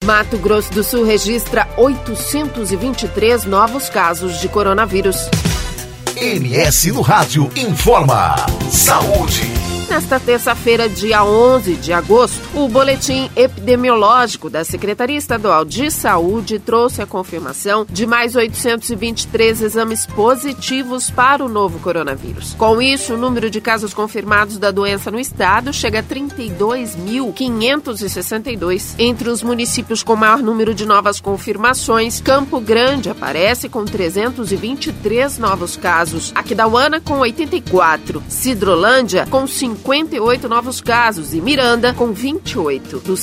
Mato Grosso do Sul registra 823 novos casos de coronavírus. MS no Rádio informa. Saúde. Nesta terça-feira, dia 11 de agosto, o boletim epidemiológico da Secretaria Estadual de Saúde trouxe a confirmação de mais 823 exames positivos para o novo coronavírus. Com isso, o número de casos confirmados da doença no estado chega a 32.562. Entre os municípios com maior número de novas confirmações, Campo Grande aparece com 323 novos casos, Aquidauana com 84, Sidrolândia com 58 novos casos e Miranda com 28. Dos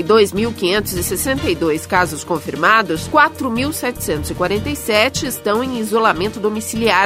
32.562 casos confirmados, 4.747 estão em isolamento domiciliar,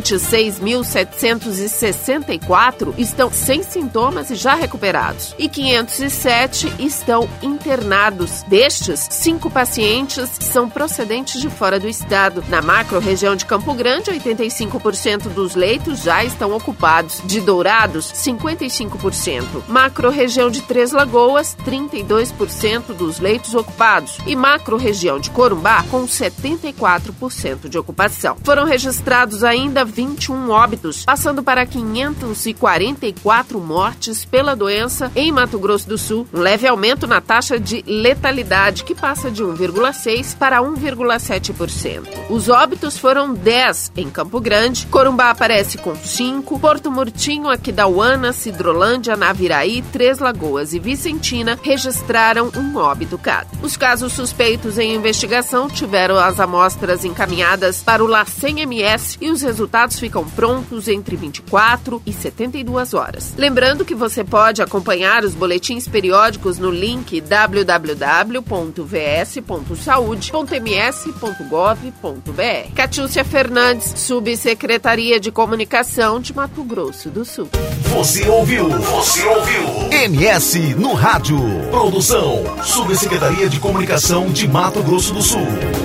26.764 estão sem sintomas e já recuperados e 507 estão internados. Destes, 5 pacientes são procedentes de fora do estado. Na macro-região de Campo Grande, 85% dos leitos já estão ocupados. De Dourados, 55%. Macro-região de Três Lagoas, 32% dos leitos ocupados. E macro-região de Corumbá, com 74% de ocupação. Foram registrados ainda 21 óbitos, passando para 544 mortes pela doença em Mato Grosso do Sul. Um leve aumento na taxa de letalidade, que passa de 1,6% para 1,7%. Os óbitos foram 10 em Campo Grande, Corumbá aparece com 5, Porto Murtinho, Aquidauana, Sidrolândia, Naviraí, Três Lagoas e Vicentina registraram um óbito cada. Os casos suspeitos em investigação tiveram as amostras encaminhadas para o LACEN-MS e os resultados ficam prontos entre 24 e 72 horas. Lembrando que você pode acompanhar os boletins periódicos no link www.vs.saude.ms.gov.br. Catiúcia Fernandes, Subsecretaria de Comunicação de Mato Grosso do Sul. Você ouviu MS no Rádio. Produção, Subsecretaria de Comunicação de Mato Grosso do Sul.